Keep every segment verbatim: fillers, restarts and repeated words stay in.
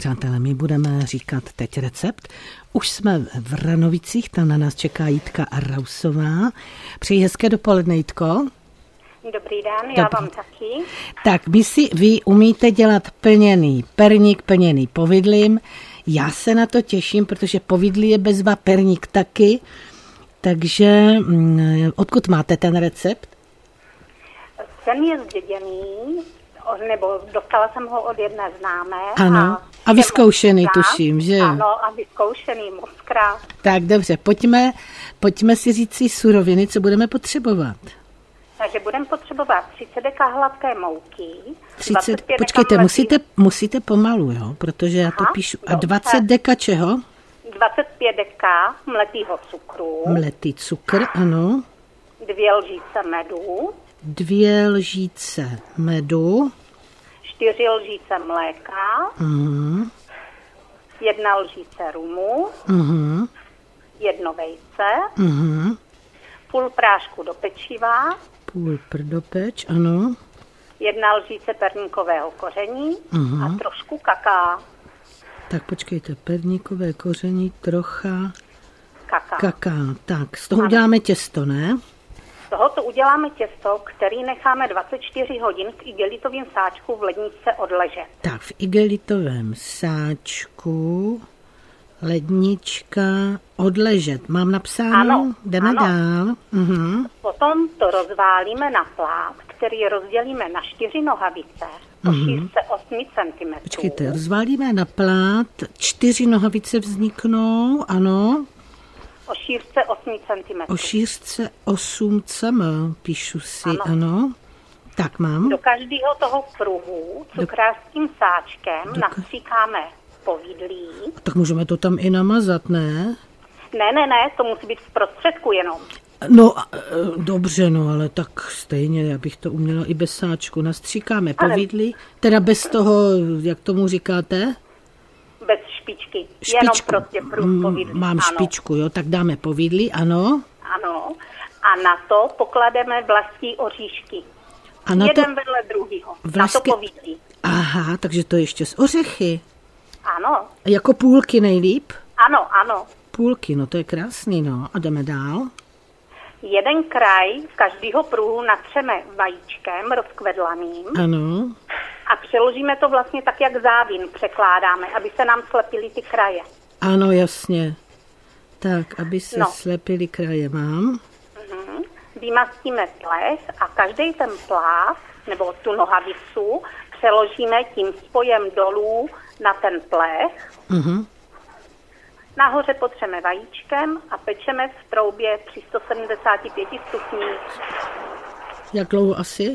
přátelé, my budeme říkat teď recept. Už jsme v Ranovicích, tam na nás čeká Jitka Rausová. Přeji hezké dopoledne, Jitko. Dobrý den, já vám taky. Tak vy si, vy umíte dělat plněný perník, plněný povidlím. Já se na to těším, protože povidlí je bezva, perník taky. Takže odkud máte ten recept? Ten je zděděný, nebo dostala jsem ho od jedné známé. Ano, a, a vyzkoušený tuším, že? Ano, a vyzkoušený moc krát. Tak dobře, pojďme, pojďme si říct si suroviny, co budeme potřebovat. Takže budeme potřebovat třicet deka hladké mouky. třicet, počkejte, musíte, musíte pomalu, jo, protože já to Aha, píšu. A dvacet deka čeho? dvacet pět deka mletýho cukru. Mletý cukr, ano. Dvě lžíce medu. Dvě lžíce medu. Čtyři lžíce mléka. Uh-huh. Jedna lžíce rumu. Uh-huh. Jedno vejce. Uh-huh. Půl prášku do pečiva. Půl prdopeč, ano. Jedna lžíce perníkového koření uh-huh. a trošku kaká. Tak počkejte, perníkové koření, trocha kaká. kaká. Tak, z toho ano. uděláme těsto, ne? Z toho to uděláme těsto, který necháme dvacet čtyři hodin v igelitovém sáčku v ledničce odležet. Tak, v igelitovém sáčku lednička odležet. Mám napsáno? Ano. Jdeme ano. dál. Uh-huh. Potom to rozválíme na plát, který rozdělíme na čtyři nohavice. O šířce osm centimetrů. Počkejte, rozválíme na plát, čtyři nohavice vzniknou, ano. O šířce osm centimetrů. O šířce osm centimetrů, píšu si, ano. ano. Tak mám. Do každého toho pruhu cukrářským sáčkem Do... nastříkáme povidlí. Tak můžeme to tam i namazat, ne? Ne, ne, ne, to musí být v prostředku jenom. No, dobře, no, ale tak stejně, já bych to uměla i bez sáčku. Nastříkáme povidlí, teda bez toho, jak tomu říkáte? Bez špičky, špičku. Jenom prostě průh povidlí. Mám ano. špičku, jo, tak dáme povidlí, ano. Ano, a na to poklademe vlastní oříšky. A na Jeden to... vedle druhýho, Vlastky... na to povidlí. Aha, takže to ještě z ořechy. Ano. Jako půlky nejlíp? Ano, ano. Půlky, no to je krásný, no. A jdeme dál. Jeden kraj každého pruhu natřeme vajíčkem rozkvedlaným. Ano. A přeložíme to vlastně tak, jak závin překládáme, aby se nám slepily ty kraje. Ano, jasně. Tak, aby se no. slepily kraje, mám. Uh-huh. Vymastíme plech a každý ten pláv, nebo tu nohavicu, přeložíme tím spojem dolů na ten plech. Uh-huh. Nahoře potřeme vajíčkem a pečeme v troubě při sto sedmdesát pět stupních. Jak dlouho asi?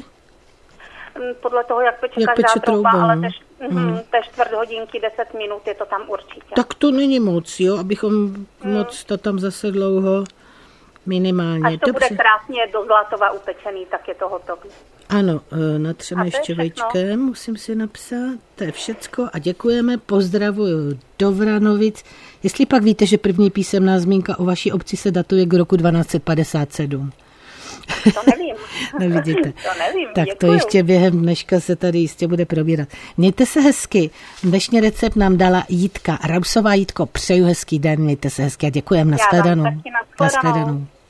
Podle toho, jak peče jak každá peče trouba, trouba, ale no. tež, hmm. tež čtvrt hodinky, deset minut je to tam určitě. Tak to není moc, jo, abychom hmm. moc to tam zase dlouho minimálně. Až to Dobře. bude krásně do zlatova upečený, tak je to hotový. Ano, natřeme ještě vajíčkem, musím si napsat, to je všecko a děkujeme, pozdravuju do Vranovic. Jestli pak víte, že první písemná zmínka o vaší obci se datuje k roku dvanáct padesát sedm. To nevím. Nevidíte. To nevím, tak děkuju. to ještě během dneška se tady jistě bude probírat. Mějte se hezky. Dnešní recept nám dala Jitka Rausová. Jitko, přeju hezký den, mějte se hezky a děkujeme. Nashledanou. Já vám taky nashledanou.